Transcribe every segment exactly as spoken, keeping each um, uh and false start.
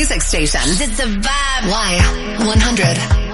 music station. It's the vibe. Y one hundred.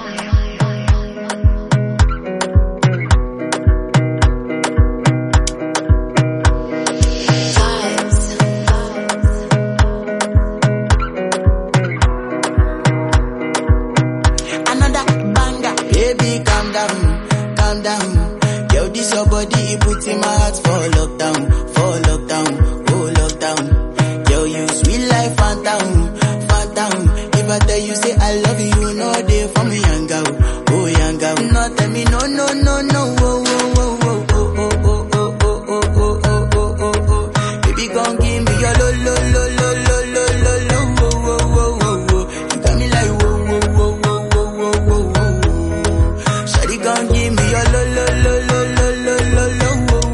In my heart for lockdown, for lockdown, oh lockdown. Yo, you sweet life, phantom, phantom. If I tell you say I love you, you know they for me, young girl, oh young girl. No, tell me no, no, no, no, oh, oh, oh, oh, oh, oh, oh, oh, oh, oh, oh, oh, oh, oh. Baby, gon' give me your lo, lo, lo, lo, lo, lo, lo, lo, oh, oh, oh, oh, oh. You got me like whoa, whoa, whoa, whoa, whoa, whoa, whoa, whoa. Shawty gon' give me your lo, lo, lo, lo, lo, lo, lo, lo.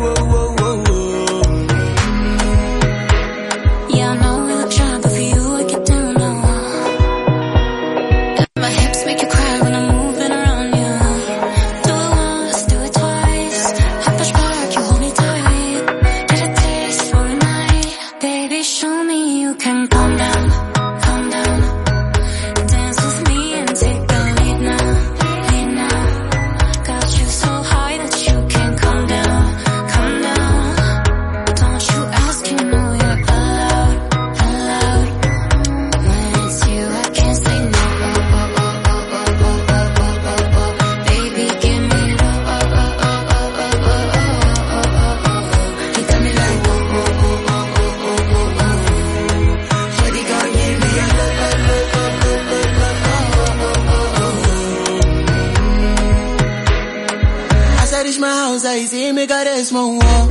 I see me got a small wall.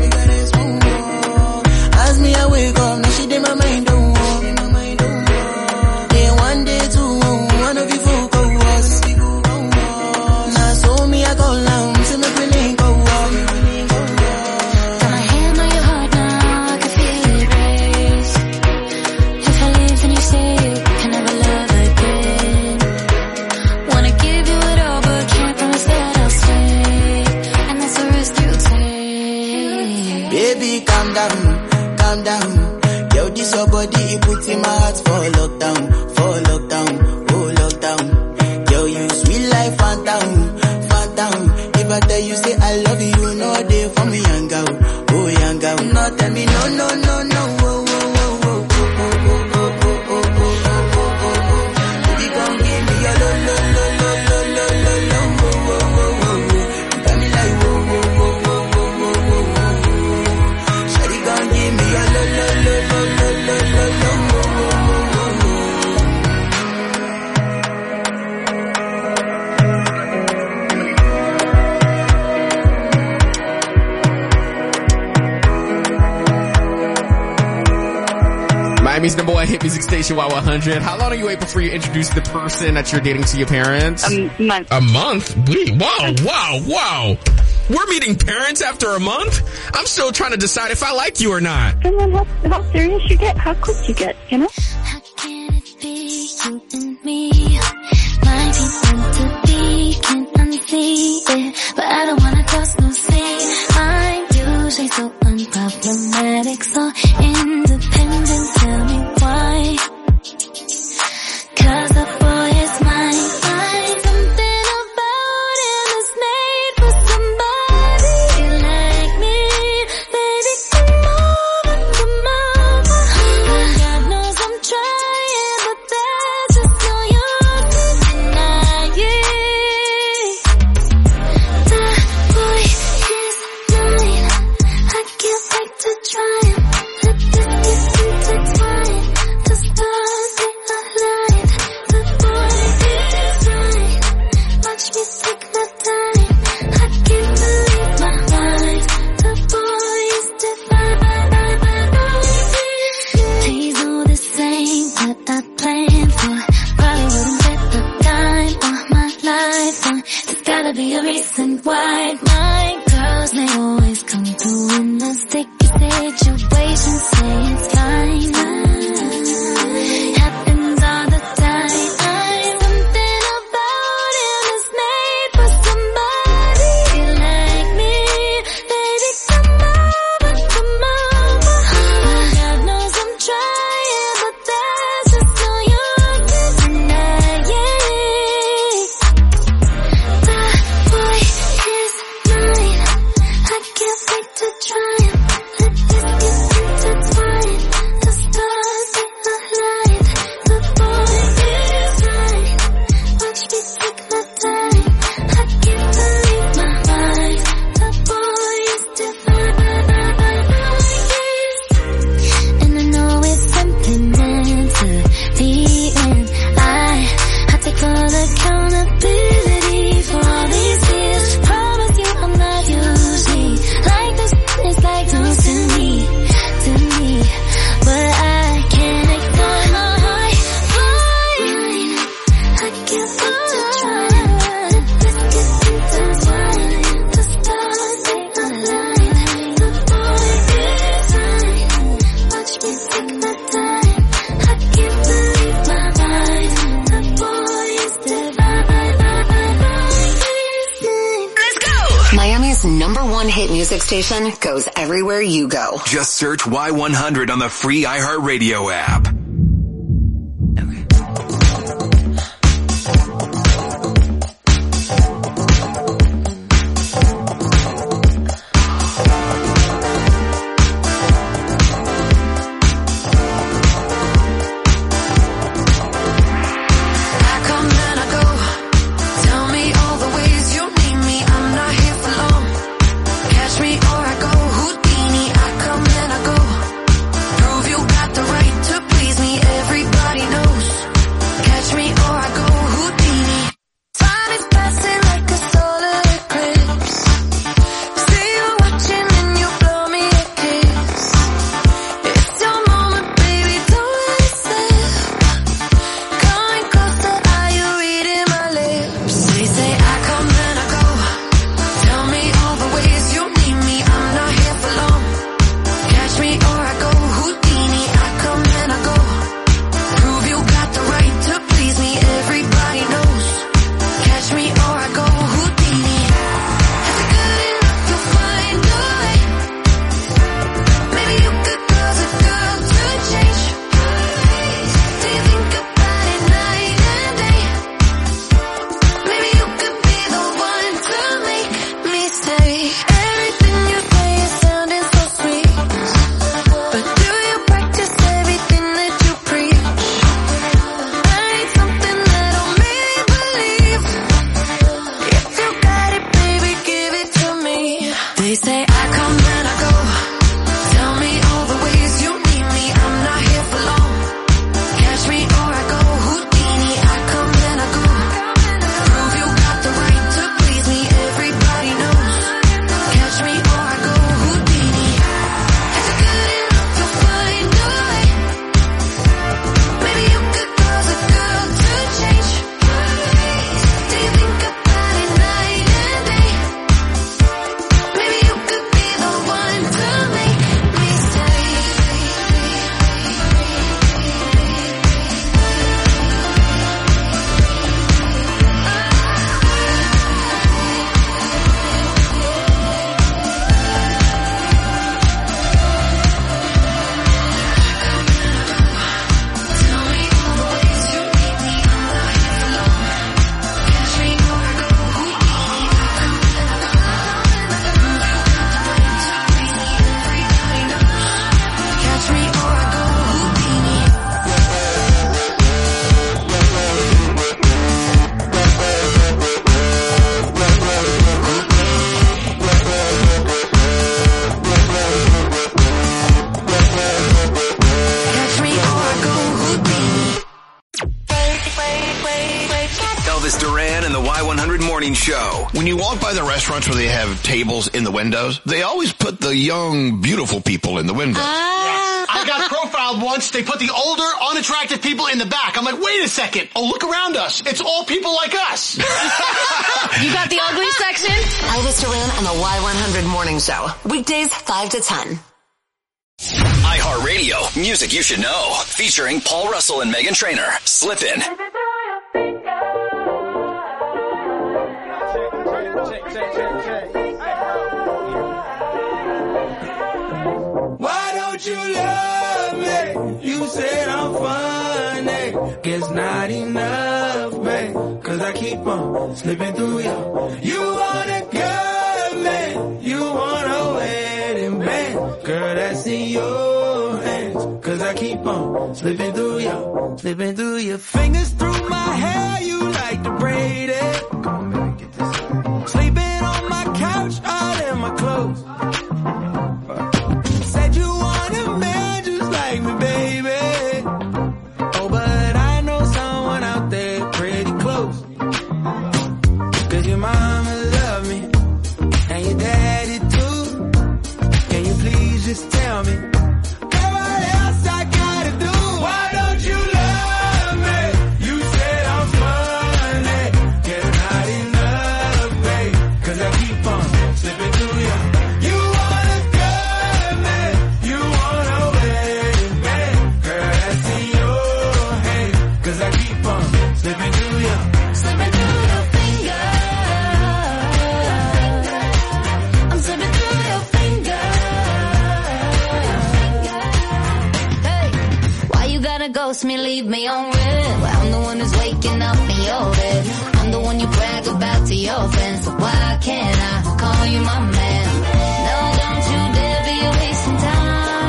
As me I wake up, now she did my mind don't walk. Then one day two, one of you folk go was. Now so me I go down, so make me link go walk. Got my hand on your heart now, I can feel it race. If I leave then you say you can never love again. Wanna give you it all but can't promise that I'll stay. And that's a risk you take. Baby, calm down, calm down. Yo, this your body, it puts in my heart for lockdown, for lockdown, oh lockdown. Yo, you sweet life, phantom, phantom. If I tell you say I love you, you know they for me, young girl, oh young girl. No, tell me no, no, no, no, oh, oh, oh, oh, oh, oh, oh, oh, oh, oh, oh, oh, oh. Baby, gon' give me your lo, lo, lo, lo, lo, lo, lo, lo, oh, oh, oh, oh, oh. You got me like whoa, whoa, whoa, whoa, whoa, whoa, whoa, whoa. Shawty gon' give me your lo, lo, lo, lo, lo, lo, lo, lo, oh, oh, oh, oh, oh. Miami's number one hit music station, Y one hundred. How long are you wait before you introduce the person that you're dating to your parents? A month. A month? Wait, wow, wow, wow. We're meeting parents after a month? I'm still trying to decide if I like you or not. And then how, how serious you get, how quick you get, you know? How can it be you and me? Might be meant to be, can't unsee it. But I don't wanna cross no scene. I'm usually so unproblematic, so independent. Tell me why? Cause the boy is mine. Find something about him that's made for somebody like me. Baby, come over, come over. God knows I'm trying, but there's just no use in denying. That boy is mine. I can't wait to try him. Let this music station goes everywhere you go. Just search Y one hundred on the free iHeartRadio app. Show. When you walk by the restaurants where they have tables in the windows, they always put the young, beautiful people in the windows. Uh, I got profiled once. They put the older, unattractive people in the back. I'm like, wait a second. Oh, look around us. It's all people like us. You got the ugly section? Elvis Duran on the Y one hundred Morning Show. Weekdays five to ten. iHeartRadio, music you should know. Featuring Paul Russell and Meghan Trainor. Slip in. Why don't you love me? You said I'm funny. Guess not enough, babe. Cause I keep on slipping through you. You want a girl, you want a wedding band. Girl, that's in your hands. Cause I keep on slipping through you. Slipping through your fingers through my hair. You like to braid it. Come on, baby, get this. Sleeping on my couch, all in my clothes. Said you want a man just like me, baby. Oh, but I know someone out there pretty close. Cause your mama love me, and your daddy too. Can you please just tell me, girl, what else I gotta do? Why don't you love me? You said I'm funny. Get not enough, babe. Cause I keep on slipping through you. Slipping through your, slipping through your fingers. I'm slipping through your ghost me, leave me on red. Well, I'm the one who's waking up in your bed. I'm the one you brag about to your friends. So why can't I call you my man? No, don't you dare be wasting time.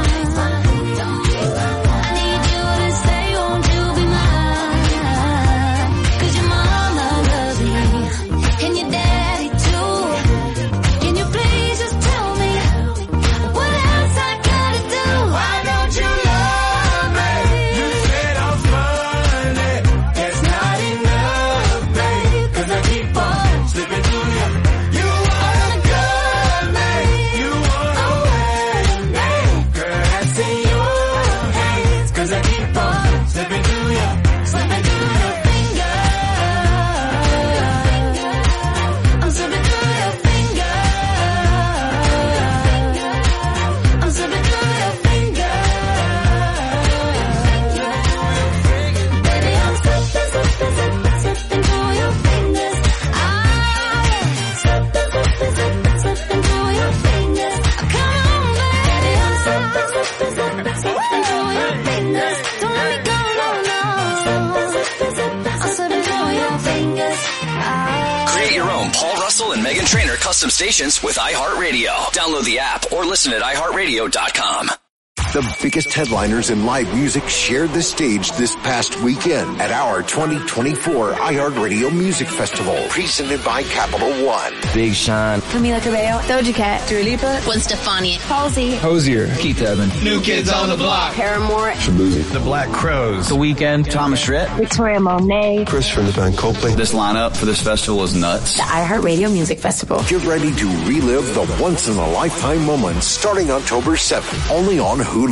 I need you to stay, won't you be mine? 'Cause your mama loves me, and your daddy too. Can you please just tell me what else I gotta do? Why don't you love me? You said I'm funny. That's not enough, babe. 'Cause I keep on slipping through you. You wanna cut me. You wanna win me. Girl, that's in your hands. 'Cause I keep on slipping through you. Slipping through your fingers. I'm slipping through your fingers. I'm slipping through your fingers. Baby, I'm slipping, slipping, slipping, slipping through your fingers. Ah, slipping, slipping, slipping, slipping through your fingers. Come on, baby, I'm slipping, slipping, slipping, slipping through your fingers. Don't let me go, no, no. Slipping, slipping, slipping, I'm slipping through your fingers. Ah. Create your own Paul Russell and Meghan Trainor custom stations with iHeartRadio. Download the app or listen at i heart radio dot com. The biggest headliners in live music shared the stage this past weekend at our twenty twenty-four iHeartRadio Music Festival, presented by Capital One. Big Sean. Camila Cabello. Doja Cat. Dua Lipa. Gwen Stefani. Halsey. Hosier. Keith Urban. New Kids on the Block. Paramore. The Black Crows. The Weeknd. Thomas Rhett. Victoria Monet. Chris from the band Coldplay. This lineup for this festival is nuts. The iHeartRadio Music Festival. Get ready to relive the once-in-a-lifetime moments starting October seventh, only on Hulu.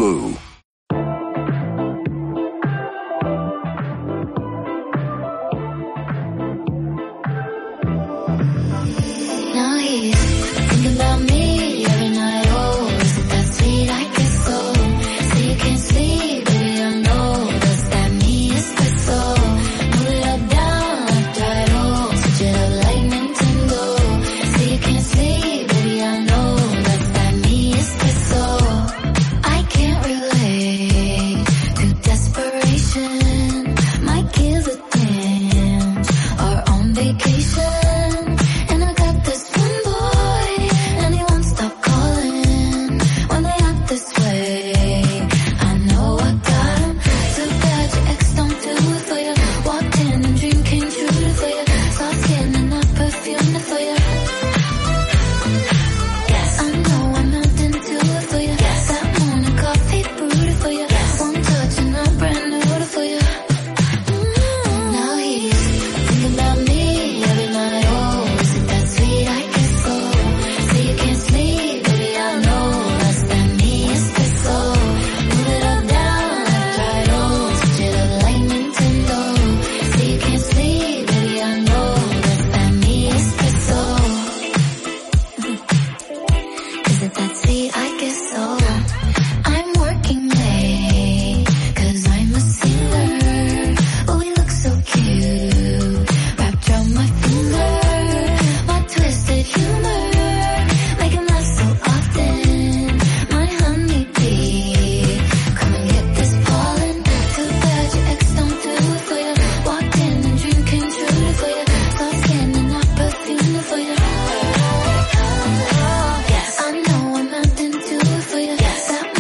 Now he's thinking about me every night. Oh, is it that sweet? I guess so. So you can't sleep, baby, I know. Does that mean it's the soul? Move it up, down, left, right, oh. Switch it up like Nintendo. So you can't sleep, baby, I know. Does that mean it's the soul? I can't relate to desperation. My kids are damned, are on vacation. And I got this one boy, and he won't stop calling when they act this way. I know I got him. So bad your ex don't do it for you. Walked in and dream came true for you. Soft skin and I perfumed it for you. Yes, I know I'm melting to it for you. Yes, that morning coffee brewed it for you. Yes, one touch and I'm brand new it for you. Now he's thinking about me every night. Oh, is it that sweet? I guess so. So you can't sleep, baby, I know. Does that mean it's the soul? Move it up, down, left, right, oh. Switch it up like Nintendo. So you can't sleep, baby, I know. Does that mean it's the soul? Is it that sweet? I guess so. I'm working late, 'cause I'm a singer. Oh, we look so cute, wrapped around my finger. My twisted humor, make him laugh so often. My honeybee, come and get this pollen. Too bad your ex don't do it for you. Walked in and dream came true for you. Soft skin and I perfumed it for you. Yes, I know I'm melting to it for you. Yes, that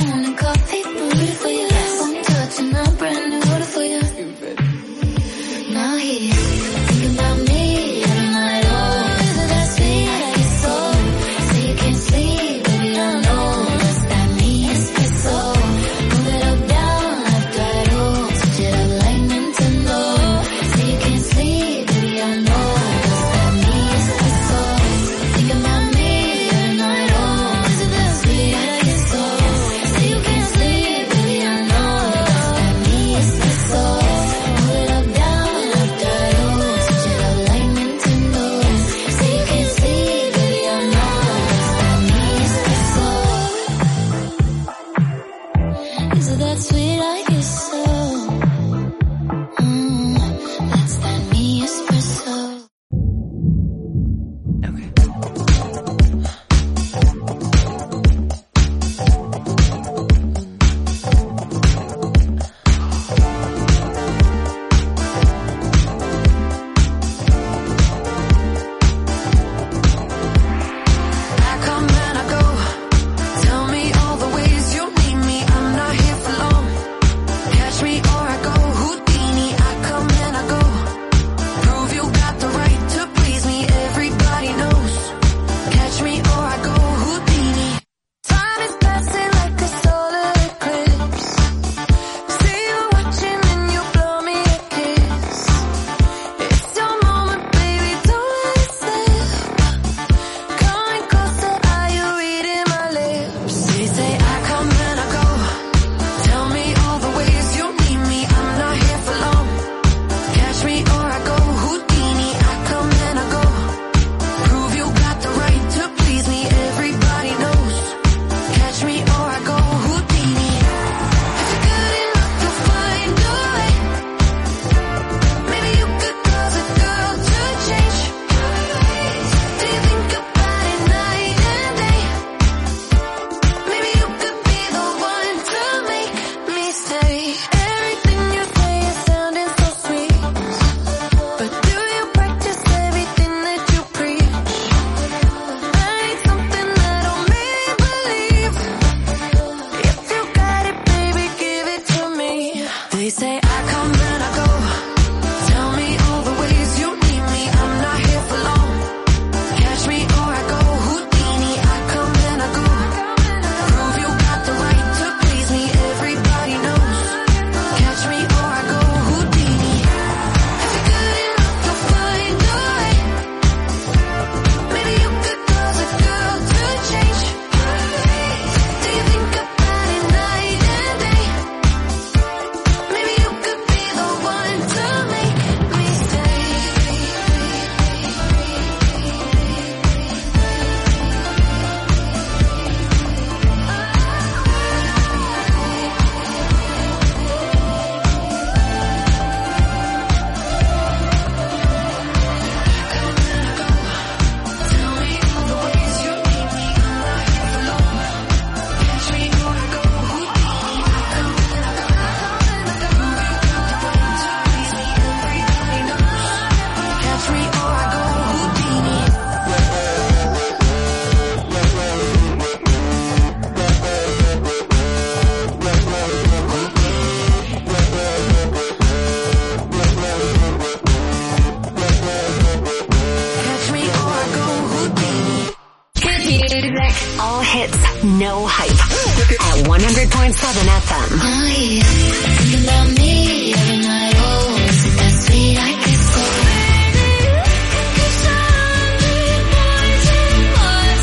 At one hundred point seven F M. Oh yeah, think about me every night. Oh, isn't that sweet? I could say, baby, it's only poison words.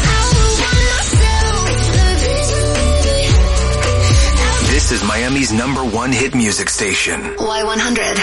I want myself. This is Miami's number one hit music station. Y one hundred.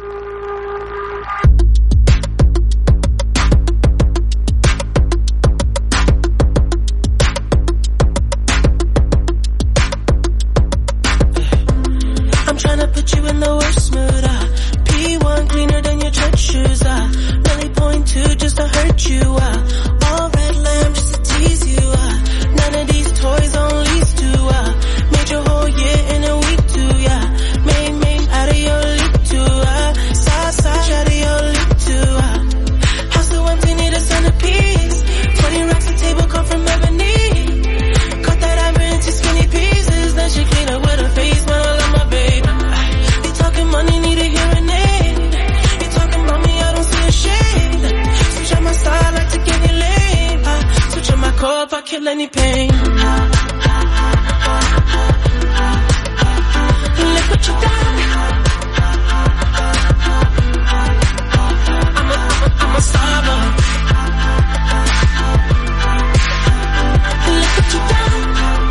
Tryna put you in the worst mood, uh. P one cleaner than your church shoes, uh. Really point two just to hurt you, uh. All red lamb just to tease you, uh. None of these toys on lease to, uh. Made your whole year in a week too, yeah. Made, made out of your league too, uh. Side, side, out of your league too, uh. House so empty, need a centerpiece. Twenty racks of table come from ebony. Cut that ivory into skinny pieces, then she clean up with her face, man, I love my baby. Money need a hearing aid. You talking about me, I don't see a shade. Switch on my style, like to get any lane. I switch on my core if I kill any pain. Look what you done. I'm a, I'm a, I'm a star boy. Look what you done.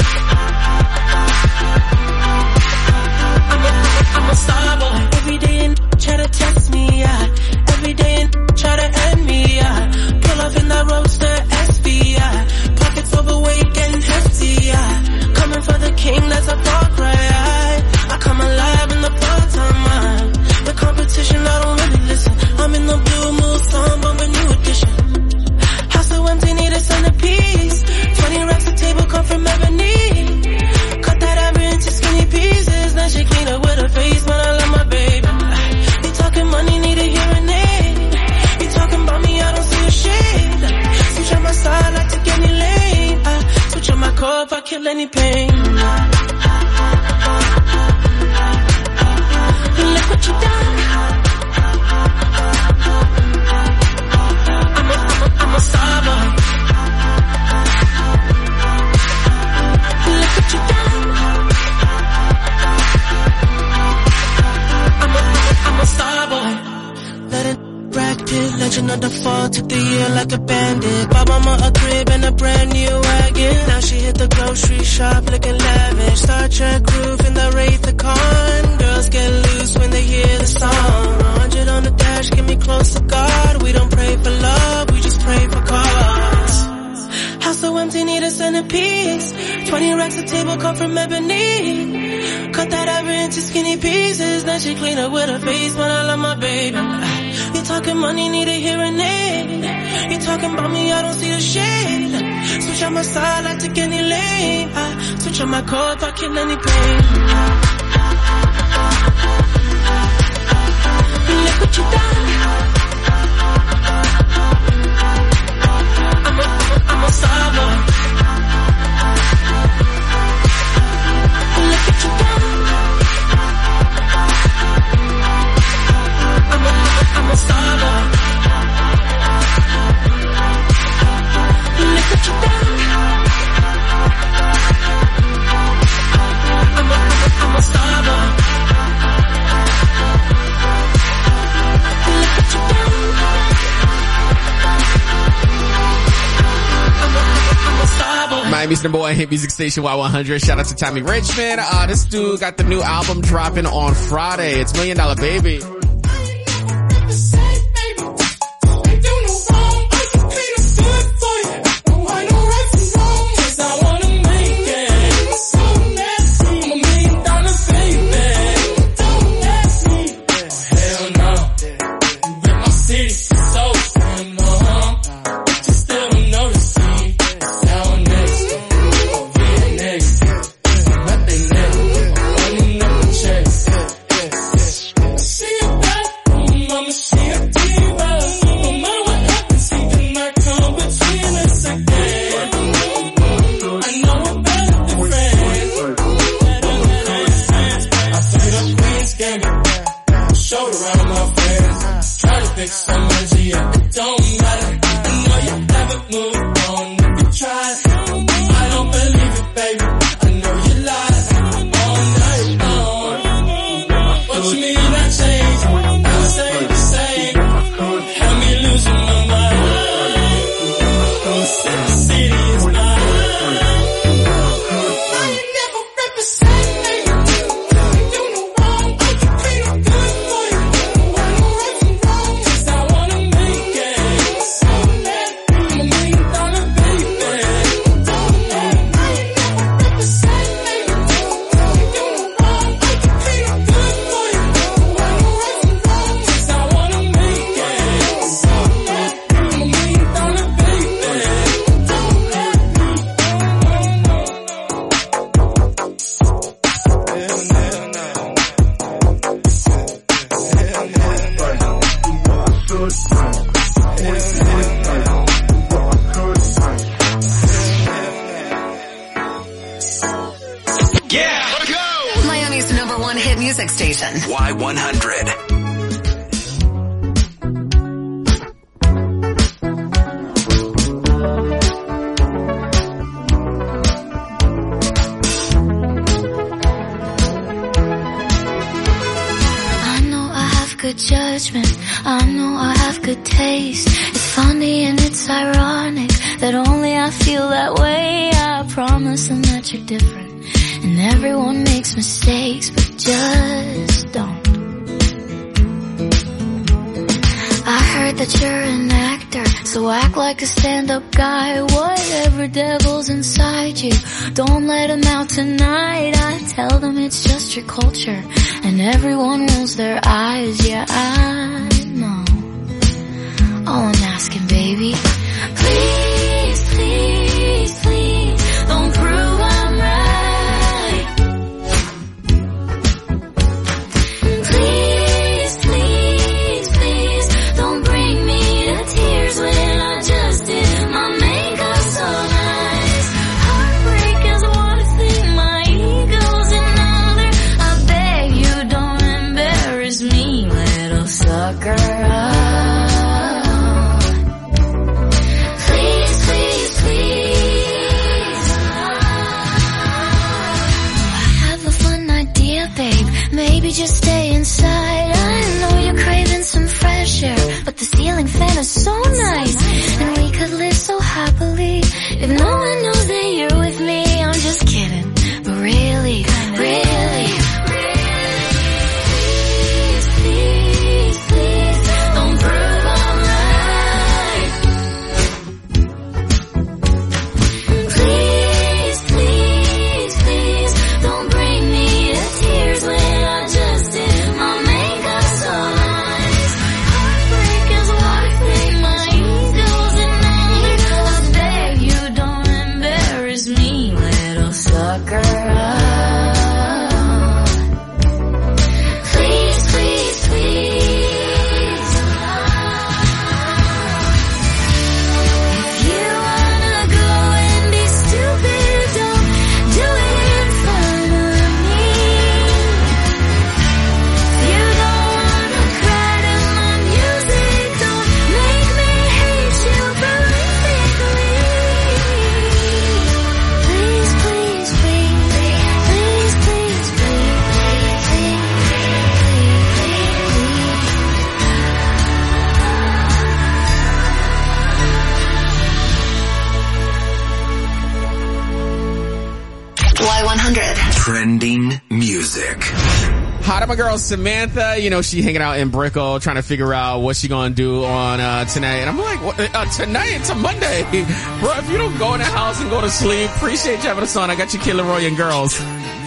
I'm a, I'm a star boy. Every day and try to test me, yeah. Every day and try to end me, yeah. Pull up in that roadster S V, yeah. Pockets overweight, getting hefty, yeah. Coming for the king, that's a far cry, yeah. I come alive in the part-time mind. The competition, I don't really listen. I'm in the blue mood, song, but a new edition. House so empty, need a centerpiece. Twenty racks of table come from ebony. Cut that ivory into skinny pieces, then she clean up with her face, man, I love my baby. You talking money, need a hearing aid. You talking about me, I don't see a shade. Switch on my side, like to get any lane. I switch on my core if I kill any pain. Look what you done. I'm a, I'm a, I'm a star boy. Look what you done. I'm a, I'm a star boy. Let it Brad Pitt, legend of the fall, took the year like a bandit. Bought mama a crib and a brand new wagon. Now she hit the grocery shop looking lavish. Star Trek roof in the Wraith the Con. Girls get loose when they hear the song. one hundred on the dash, get me close to God. We don't pray for love, we just pray for cause. House so empty, need a centerpiece. Twenty racks of table come from ebony. Cut that ivory into skinny pieces, then she clean up with her face, man, I love my baby. You talking money, need a hearing aid. You talking about me, I don't see a shade. Switch on my side, like to get any lane. I switch on my core if I kill any pain. Look what you done. I'm a, I'm a star boy. Look what you done. I'm a, I'm a star boy. Look what you done. I'm a, I'm a star boy. Look what you done. I'm a, I'm a star boy. Miami's number one hit music station, Y one hundred. Shout out to Tommy Richmond. Uh, this dude got the new album dropping on Friday. It's Million Dollar Baby. See you. Yeah! Let's go! Miami's number one hit music station. Y one hundred. Good judgment, I know I have good taste. It's funny and it's ironic that only I feel that way. I promise them that you're different, and everyone makes mistakes, but just don't. I heard that you're an actor, so act like a stand-up guy. Whatever devil's inside you, don't let him out tonight. I tell them it's just your culture, and everyone rolls their eyes. Yeah, I know. All I'm asking, baby, please, please, please, don't prove I'm right. Please, please, please, don't bring me to tears when I just did my makeup so nice. Heartbreak is one thing, my ego's another. I beg you don't embarrass me, little sucker. Please, please, please. I have a fun idea, babe. Maybe just stay inside. I know you're craving some fresh air, but the ceiling fan is so nice, and we could live so happily if no one knows that you're with me. I'm just kidding, but really, really, please, please, please, don't prove I'm right. Please, please, please, don't bring me to tears when I just did my makeup so nice. Heartbreak is one thing, my ego's another. I beg you don't embarrass me, little sucker. Please, please, please. If you wanna go and be stupid, don't do it in front of me. If you don't wanna cry to my music, don't make me hate you horrifically. Please, please, please, please, please, please, please, please, please. Y one hundred. Trending music. Hot of my girl Samantha, you know, she hanging out in Brickell trying to figure out what she gonna do on uh tonight. And I'm like, what, uh, tonight? It's a Monday. Bro, if you don't go in the house and go to sleep, appreciate you having a son. I got you, Kid Leroy and girls.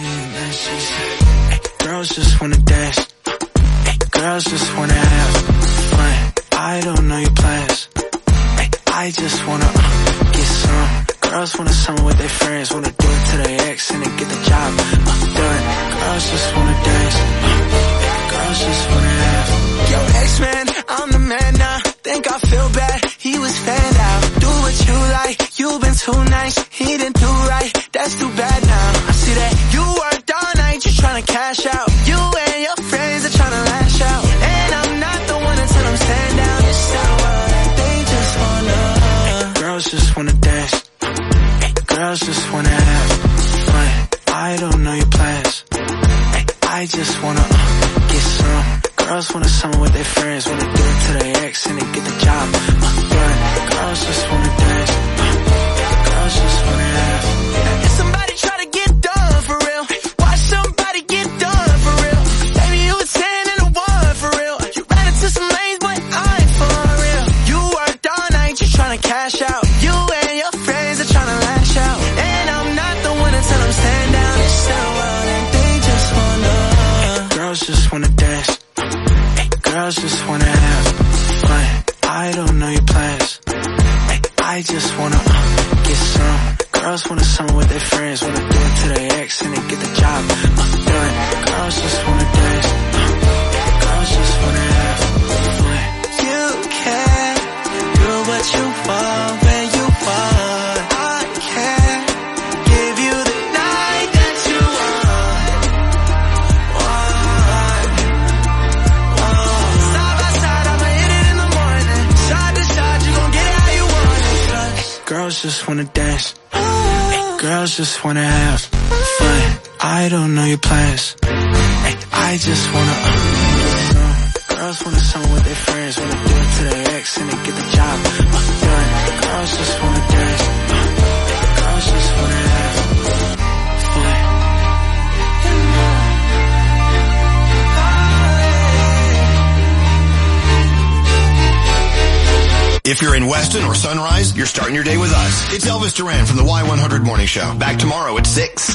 Girls just wanna dance. Girls just wanna have fun. I don't know your plans. I just wanna uh, get some. Girls wanna summer with their friends, wanna do it to their ex and then get the job uh, done. Girls just wanna dance. Uh, girls just wanna have. Yo, ex-man, I'm the man now. Think I feel bad, he was fanned out. Do what you like, you've been too nice. He didn't do right, that's too bad now. I see that you worked all night, you tryna cash out. You and your friends are tryna lash out. And I'm not the one to tell them stand down. It's not what they just wanna. Girls just wanna dance. Girls just wanna have fun. I don't know your plans. I just wanna uh, get some. Girls wanna summer with their friends, wanna do it to their ex and then get the job uh, done. Girls just wanna dance. Uh, girls just wanna have. If somebody try to get done for real, watch somebody get done for real. Baby, you a ten and a one for real. You ran into some lanes, but I ain't for real. You worked all night, you tryna cash out. You and your friends are tryna lash out. And I'm not the one to tell them stand down. It's their world and they just wanna. Girls just wanna dance. Girls just wanna have fun. I don't know your plans. I girls just wanna dance. Hey, girls just wanna have fun. I don't know your plans. Hey, I just wanna uh, girls wanna summer with their friends, wanna do it to their ex and they get the job uh, done. Girls just wanna dance. Uh, girls just wanna have fun. If you're in Weston or Sunrise, you're starting your day with us. It's Elvis Duran from the Y one hundred Morning Show. Back tomorrow at six.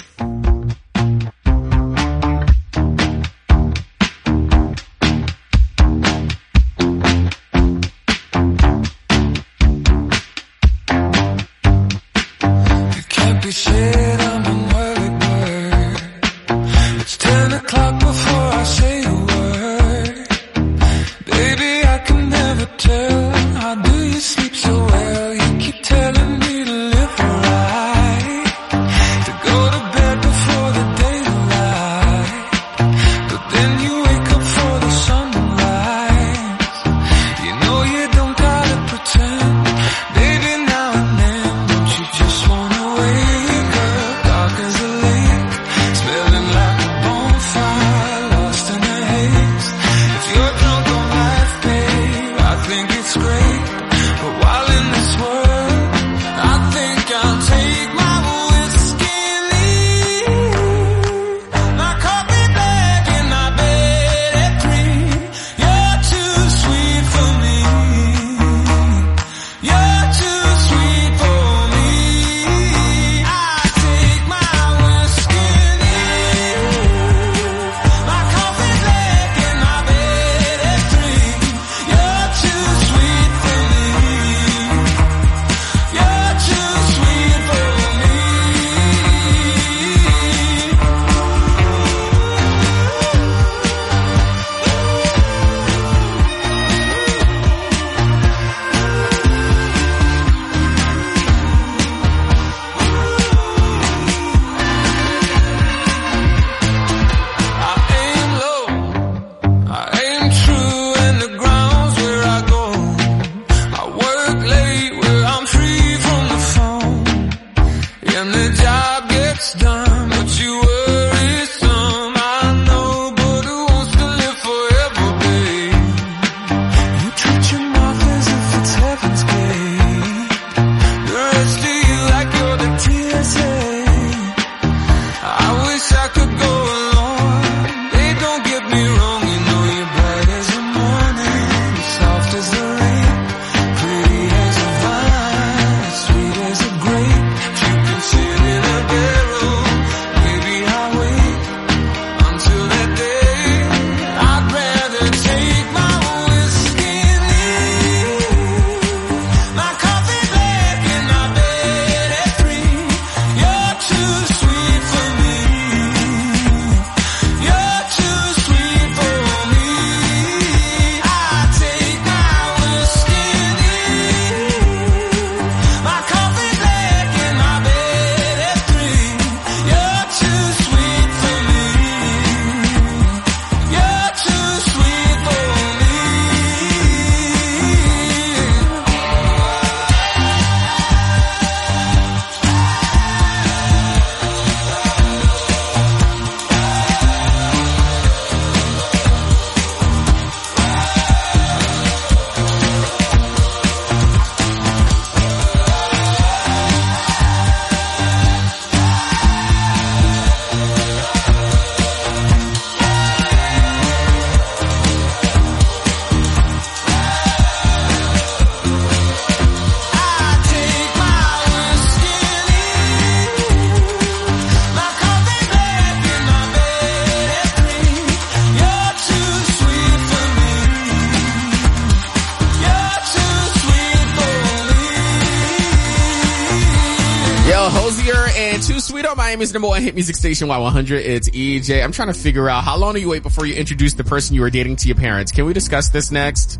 Miami's number one hit music station, Y one hundred. It's E J. I'm trying to figure out how long do you wait before you introduce the person you were dating to your parents? Can we discuss this next?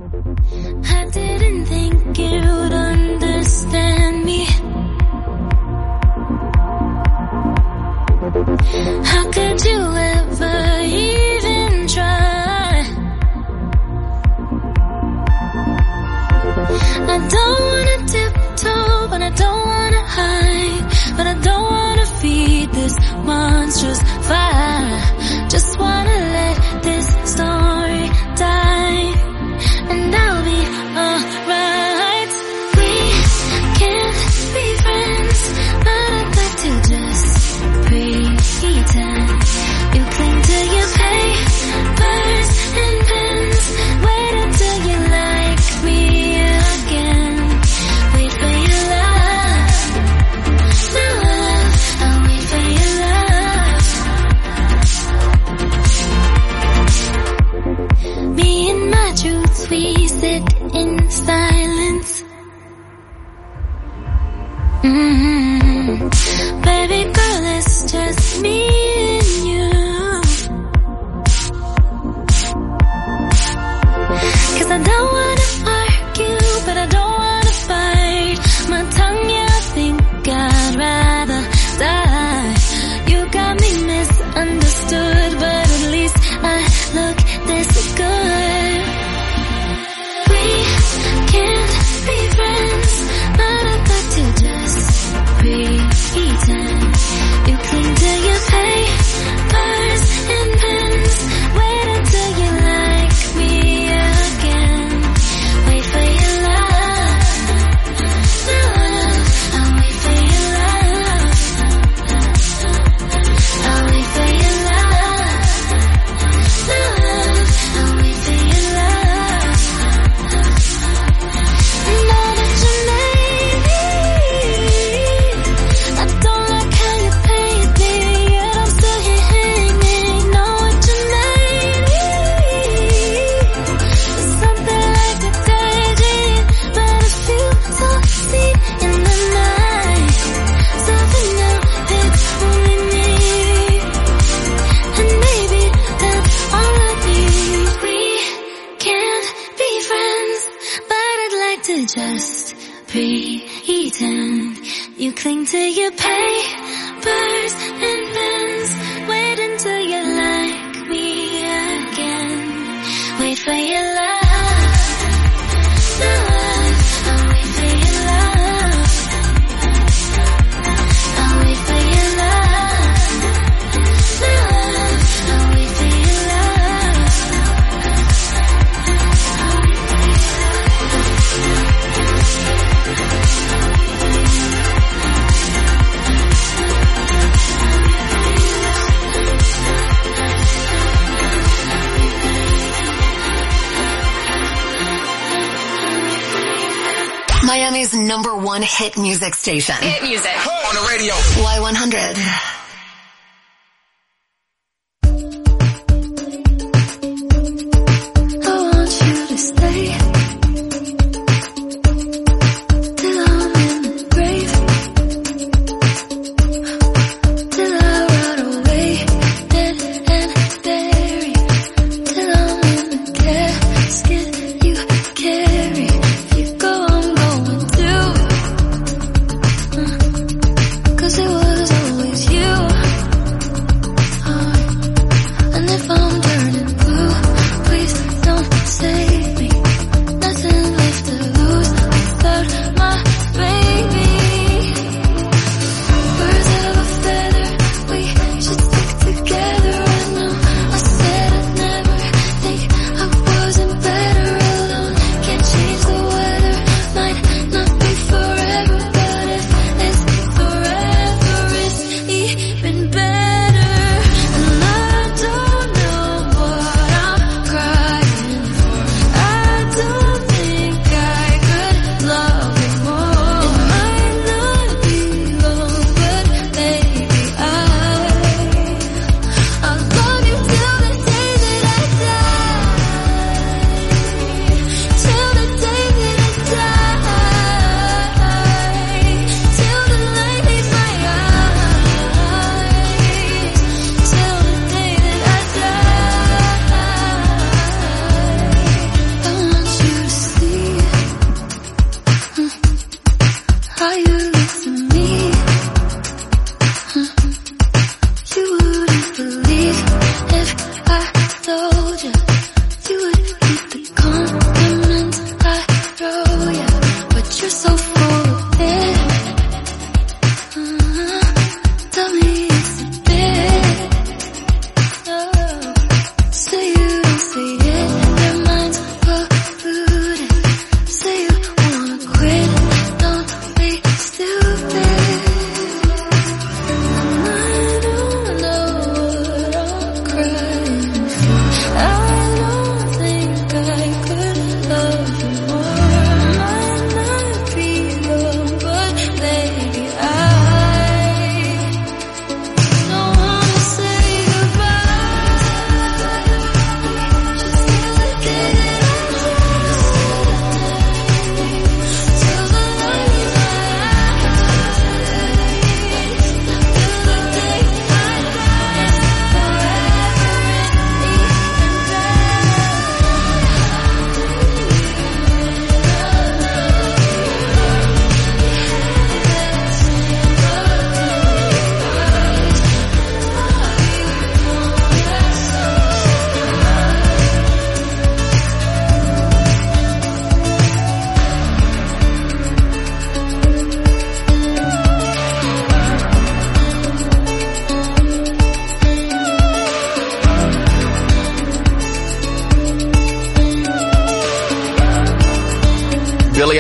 I didn't think you'd understand me. How could you ever even try? I don't wanna tiptoe, but I don't don't wanna feed this monstrous fire. Just wanna let this story die, and I'll be alright. We can't be friends, but I'd like to just pretend. You cling to your papers and pens. Wait until you like me again. Wait for your love. My love, I'll wait for your love. Me and my truths, we sit in silence. Mm-hmm. Baby girl, it's just me and you. Cause I don't wanna argue, but I don't wanna fight. My tongue, yeah, I think I'd rather die. You got me misunderstood, but at least I look this good. We can't be friends, but I'd like to just pretend. You cling to your papers and pens. Wait until you like me again. Wait for your love. My love, I'll wait for your love. I'll wait for your love. My love, I'll wait for your love. Know that you made me. I don't like how you paid me, yet I'm still here hanging. Know what you made me. It's something like a daydream, but it feels so deep in the night. So for now, it's only me, and maybe that's all I need. We can't be friends, but I'd like to just pretend. You cling to your papers and pens. Wait until you like me again. Wait for your love. My love, I'll wait for your love. I'll wait for your love. My love, I'll wait for your love. Miami's number one hit music station. Hit music. On the radio. Y one hundred. I want you to stay till I'm in the grave, till I rot away, dead and buried, till I'm in the casket you carry. If you go, I'm going too, uh, cause it was always you.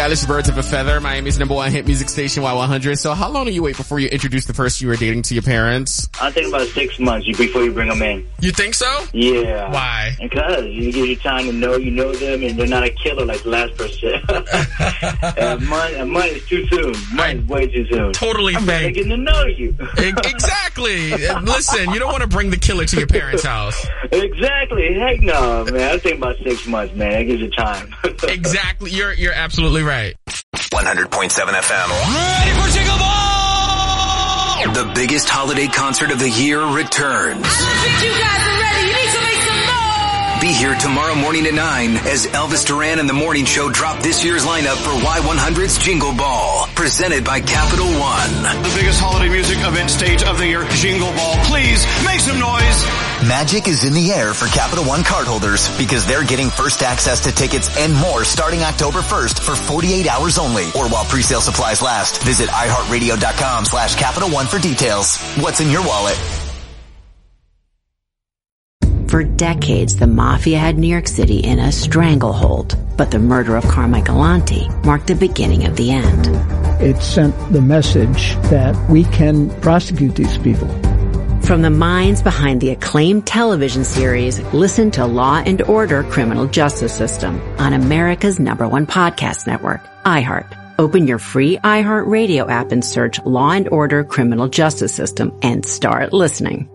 Stylish Birds of a Feather, Miami's number one hit music station, Y one hundred. So how long do you wait before you introduce the person you were dating to your parents? I think about six months before you bring them in. You think so? Yeah. Why? Because you give you time to know you know them, and they're not a killer like the last person. a, month, a month is too soon. A month is way too soon. Totally I'm fake. getting to know you. Exactly. Listen, you don't want to bring the killer to your parents' house. Exactly. Heck no, man. I think about six months, man. That gives you time. Exactly. You're you're absolutely right. one hundred point seven F M. Ready for Jingle Ball! The biggest holiday concert of the year returns. I don't think you guys are ready. You need to make some noise. Be here tomorrow morning at nine as Elvis Duran and the Morning Show drop this year's lineup for Y one hundred's Jingle Ball, presented by Capital One. The biggest holiday music event stage of the year, Jingle Ball. Please make some noise. Magic is in the air for Capital One cardholders because they're getting first access to tickets and more starting October first for forty-eight hours only, or while presale supplies last. Visit iHeartRadio.com slash Capital One for details. What's in your wallet? For decades, the Mafia had New York City in a stranglehold, but the murder of Carmichael Lanti marked the beginning of the end. It sent the message that we can prosecute these people. From the minds behind the acclaimed television series, listen to Law and Order: Criminal Justice System on America's number one podcast network, iHeart. Open your free iHeart Radio app and search Law and Order: Criminal Justice System and start listening.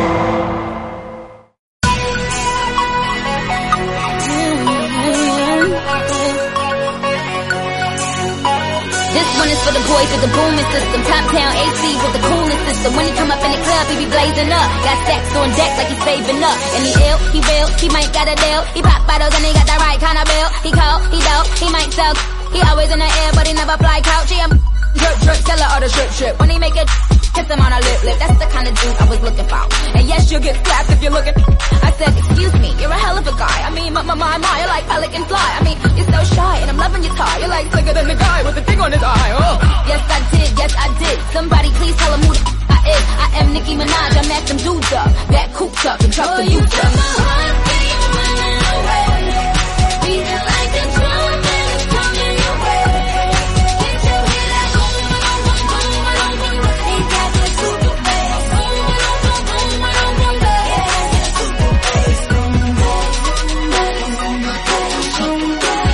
For the boys with the booming system, top town A C with the coolest system. When he come up in the club, he be blazing up. Got stacks on deck like he's saving up. And he ill, he real, he might got a deal. He pop bottles and he got the right kind of bill. He cold, he dope, he might sell. He always in the air, but he never fly couch. He a drip, drip, tell her all the strip, strip. When he make it, kiss him on a lip, lip. That's the kind of dude I was looking for. And yes, you'll get slapped if you're looking. I said, excuse me, you're a hell of a guy. I mean, my, my, my, my, you're like pelican fly. I mean, you're so shy, and I'm loving your tie. You're like slicker than the guy with the thing on his eye. Oh. Yes, I did, yes, I did. Somebody please tell him who the f- I is. I am Nicki Minaj, I'm at them dudes up. That cooped up and truck the dudes up. My heart keeps running away. Beating like a drum and it's coming your way. Can't you hear that boom, boom, boom, boom, boom, boom, boom? He got that super bass. Boom, boom, boom, boom, boom, boom, boom. He got that super bass. Boom, boom, boom, boom, boom, boom.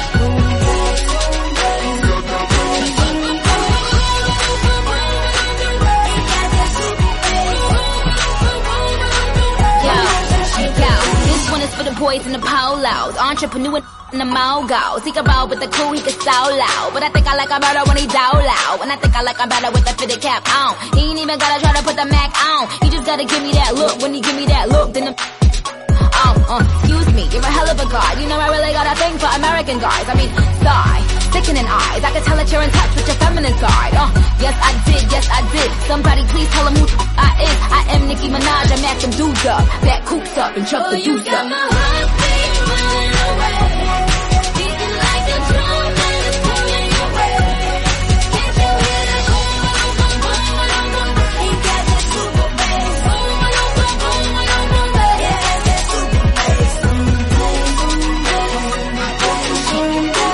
For the boys in the polos, entrepreneur in the mogos. He can roll with the crew, he can so loud. But I think I like him better when he down loud. And I think I like him better with the fitted cap on. He ain't even gotta try to put the Mac on. He just gotta give me that look. When he give me that look, then the oh, uh, excuse me, you're a hell of a guy. You know I really got a thing for American guys. I mean, sigh, sickening eyes. I can tell that you're in touch with your feminine side. Uh, yes I did, yes I did. Somebody please tell him who I is. I am Nicki Minaj, I'm at them dudes up. That coops up and chuck the dudes up. My heart keeps running away. Beating like a drum and it's coming your way. Can't you hear that boom, boom, boom, boom, boom, boom? He got that super bass. Boom, boom, boom, boom, boom, boom, boom. He got that super bass. Boom, boom, boom, boom, boom, boom.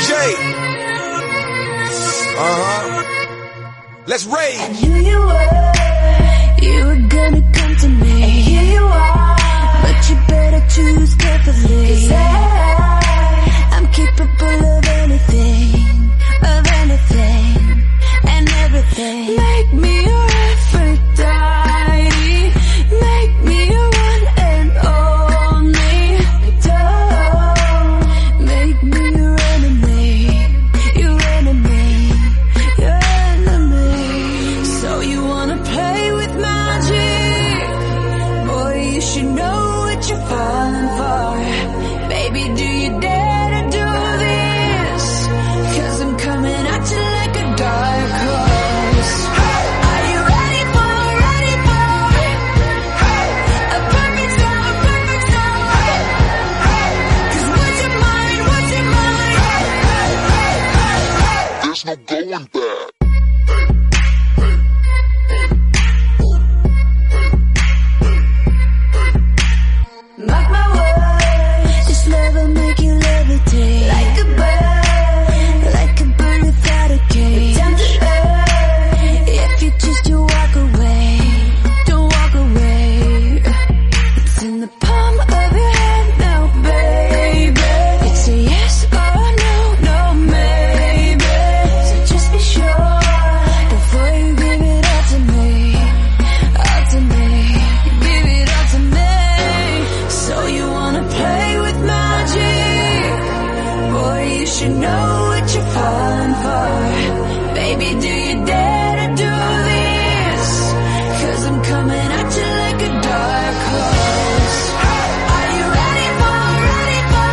J. Uh-huh. Let's rage. I knew you were, you were gonna come to me. And here you are, but you better choose carefully. 'Cause I, I'm capable of anything, of anything, and everything. Make me your Aphrodite, make me your one and only. Don't make me your enemy, your enemy, your enemy. So you wanna play with magic? Boy, you should know what you're falling for. Baby, do you dare to do this? 'Cause I'm coming at you like a dark horse. Are you ready for, ready for a perfect storm, a perfect storm? 'Cause what's your mind, what's your mind? There's no going back. Mark my words, this love will make you levitate. Like a bird, like a bird without a cage. Down to earth, if you choose to walk away, don't walk away. It's in the palm of your hand now, baby. It's a yes or no, no maybe. So just be sure before you give it all to me, all to me. Give it all to me. So you wanna play with magic? Boy, you should know what you're falling for. Baby, do you dare to do this? 'Cause I'm coming at you like a dark horse. Are you ready for, ready for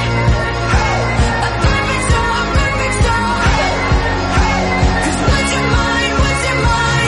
a perfect storm, perfect storm? 'Cause what's your mind, what's your mind?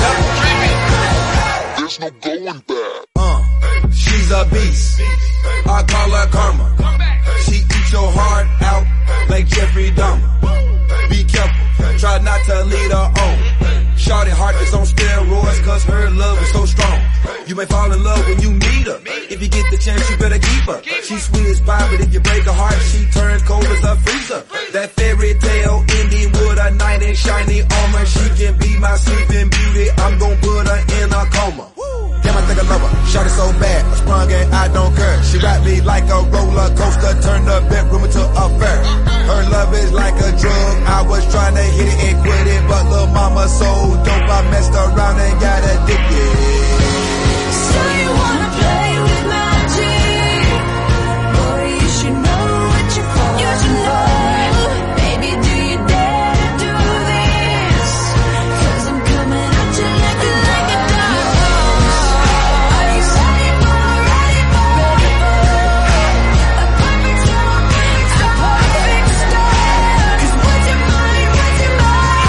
There's no going back. Uh, she's a beast. I call her karma. She eats your heart out like Jeffrey Dahmer. Be careful, try not to lead her on. Shawty heart is on steroids 'cause her love is so strong. You may fall in love when you meet her. If you get the chance, you better keep her. She's sweet as pie, but if you break her heart, she turns cold as a freezer. That fairy tale ending with a knight in shiny armor. She can be my sleeping beauty. I'm gonna put her in a coma. Damn, I think I love her. Shawty so bad, I sprung and I don't care. She wrapped me like a roller coaster, turned the bedroom into a fair. Her love is like a drug. I was trying to hit it and quit it, but little mama so dope, I messed around and got addicted. So you wanna play with magic? Boy, you should know what you're falling for. Baby, do you dare to do this? 'Cause I'm coming at you like a, like a dark horse. Are you ready for, ready for, ready for a perfect storm, a perfect storm? 'Cause what's your mind, what's your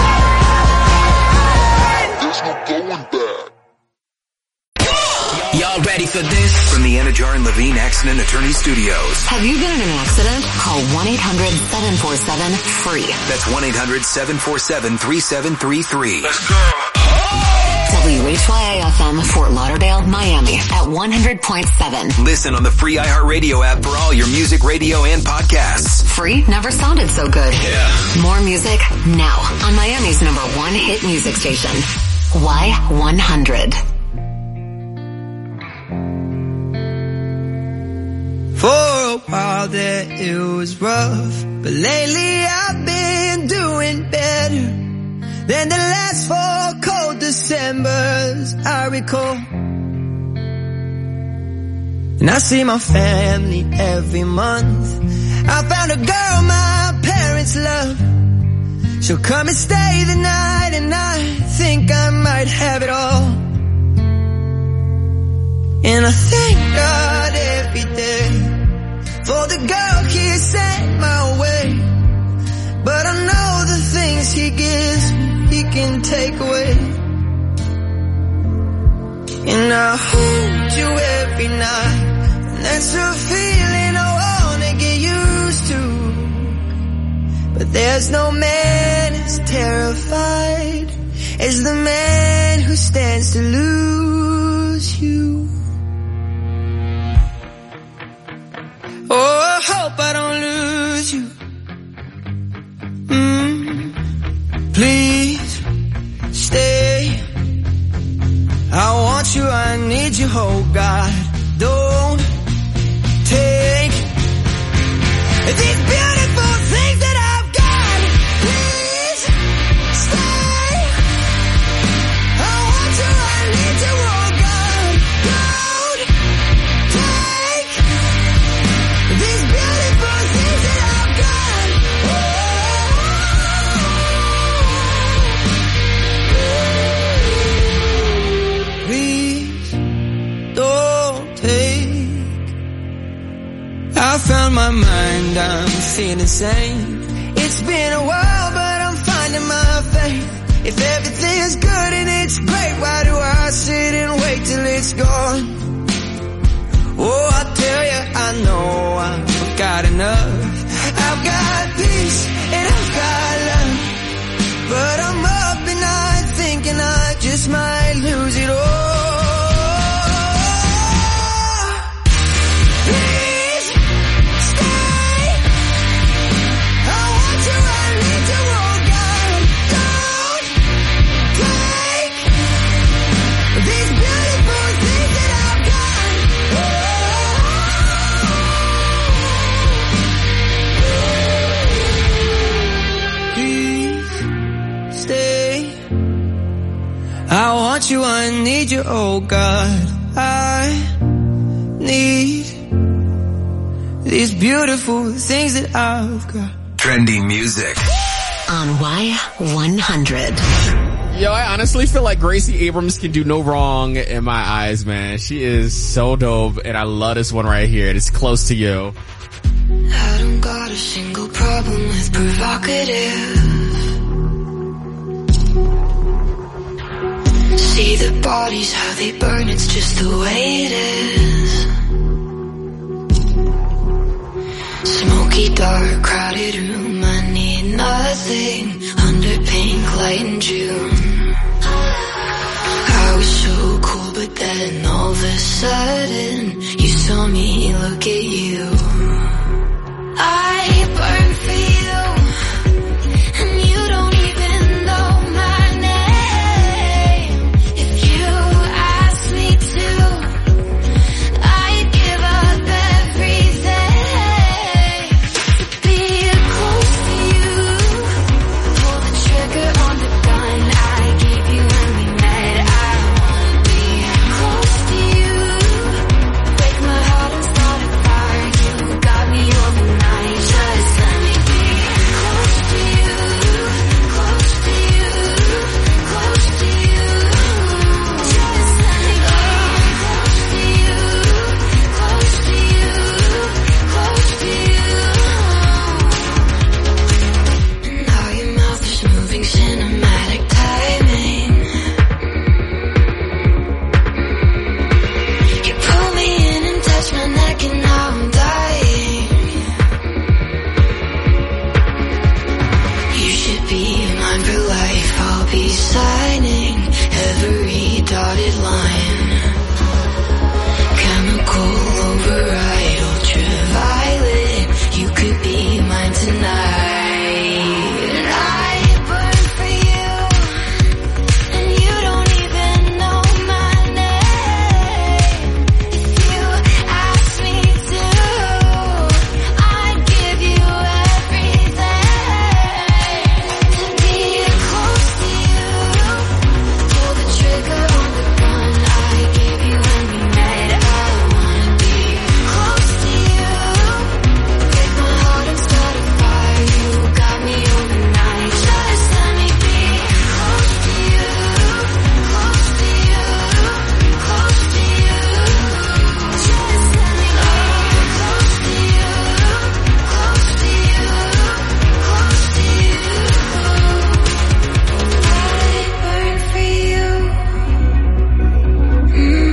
mind? There's no going back. Y'all ready for this? From the Anajar and Levine Accident Attorney Studios. Have you been in an accident? Call one eight hundred seven four seven free. That's one eight hundred seven four seven three seven three three. Let's go. W H Y A F M, Fort Lauderdale, Miami at one hundred point seven. Listen on the free iHeartRadio app for all your music, radio, and podcasts. Free never sounded so good. Yeah. More music now on Miami's number one hit music station. Y one hundred. For a while there it was rough, but lately I've been doing better than the last four cold Decembers I recall. And I see my family every month. I found a girl my parents love. She'll come and stay the night, and I think I might have it all. And I thank God every day for the girl he sent my way. But I know the things he gives me, he can take away. And I hold you every night, and that's a feeling I wanna get used to. But there's no man as terrified as the man who stands to lose you. Oh, I hope I don't lose you. Mm, please stay. I want you, I need you, oh God. Don't take these beautiful things that I've got. Please stay. I want you, I need you, oh God. Don't take these beautiful things that I've got. Oh. Please don't take. I found my mind, I'm feeling sane. It's been a while, but I'm finding my faith. If everything is good and it's great, why do I sit and wait till it's gone? Oh, I tell you, I know I've got enough. I've got peace and I've got love, but I'm up at night thinking I just might lose it all. Please stay. I want you, I need you, oh God. Don't take these beautiful things that I've got. Please stay. I want you, I need you, oh God. I need these beautiful things that I've got. Trending music on Y one hundred. Yo, I honestly feel like Gracie Abrams can do no wrong in my eyes, man. She is so dope, and I love this one right here. It's Close to You. I don't got a single problem with provocative. See the bodies, how they burn, it's just the way it is. Smoky, dark, crowded room, I need nothing under pink light in June. I was so cool, but then all of a sudden you saw me look at you. I burn for you, and you don't even know my name. If you ask me to, I'd give up everything to be close to you. Pull the trigger on the gun I gave you when we met. I wanna be close to you. Break my heart and start a fire. You got me overnight. Just let me be close to you, close to you, close to you. Just let me be close to you, close to you, close to you. And now your mouth is moving cinematic timing. You pull me in and touch my neck and now I'm dying. You should be mine for life. I'll be signing every dotted line. Chemical override, ultraviolet. You could be mine tonight. And I burn for you, and you don't even know my name. If you ask me to, I'd give you everything to be close to you. Pull the trigger on the gun I gave you when we met. I wanna be close to you. Break my heart and start a fire. You got me overnight. Just let me be close to you, close to you, close to you. Just let me be close to you, close to you, close to you. I burn for you. Mm.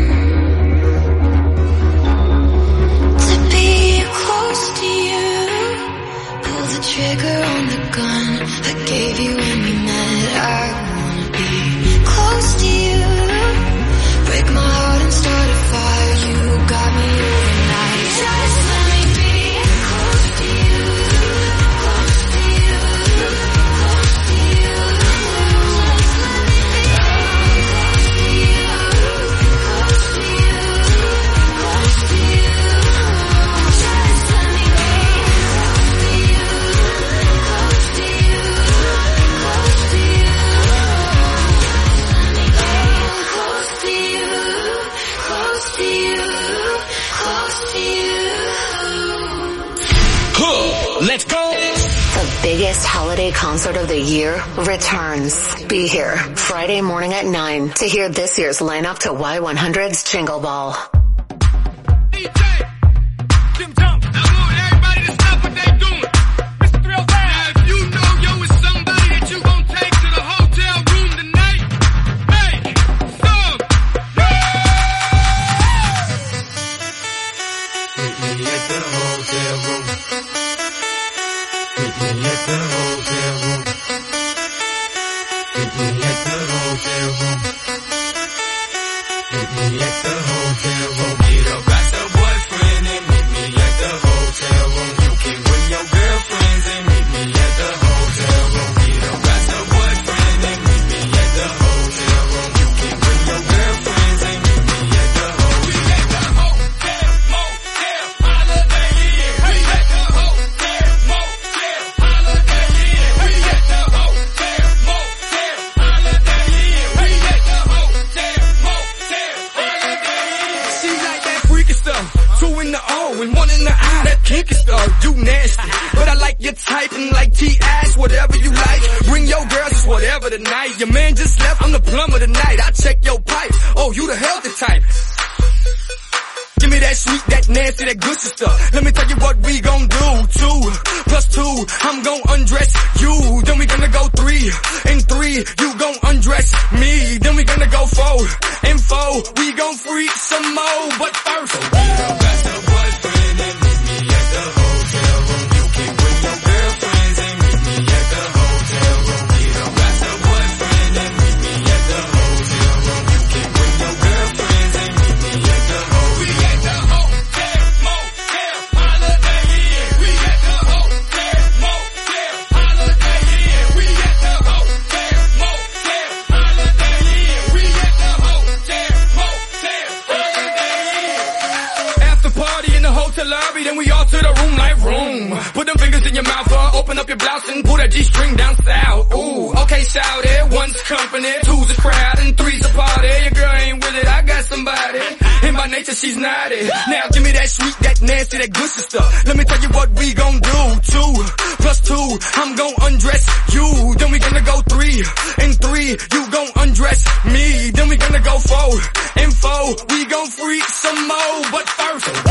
To be close to you. Pull the trigger on the gun I gave you when we met. I wanna be close to you. Break my heart and start a fire. You got me overnight. Just let me be close to you, close to you, biggest holiday concert of the year returns. Be here Friday morning at nine to hear this year's lineup to Y one hundred's Jingle Ball. Your man just left, I'm the plumber tonight. I check your pipe. Oh, you the healthy type. Give me that sweet, that nasty, that good stuff. Let me tell you what we gon' do. Two plus two, I'm gon' undress you. Then we gonna go three and three, you gon' undress me. Then we gonna go four and four, we gon' freak some more. But first, so be the best of boyfriend and meet me at the hotel room. You can bring your girlfriends and meet me at the hotel room. Be the best of boyfriend and meet me at the hotel room. You can bring your girlfriends and meet me at the hotel room. We at the hotel, motel, holiday inn. We at the hotel, motel, holiday inn. We at the hotel, motel, holiday inn. We at the hotel, motel, holiday inn. After party in the hotel lobby, then we all to the room like room. Put them fingers in your mouth, uh, open up your blouse and pull that G-string down south. Ooh, okay, shout it. One's company, two's a crowd, and three's a party. Your girl ain't with it, I got somebody. And by nature, she's naughty. Now give me that sweet, that nasty, that good stuff. Let me tell you what we gon' do. Two plus two, I'm gon' undress you. Then we gonna go three and three, you gon' undress me. Then we gonna go four and four, we gon' freak some more. But first,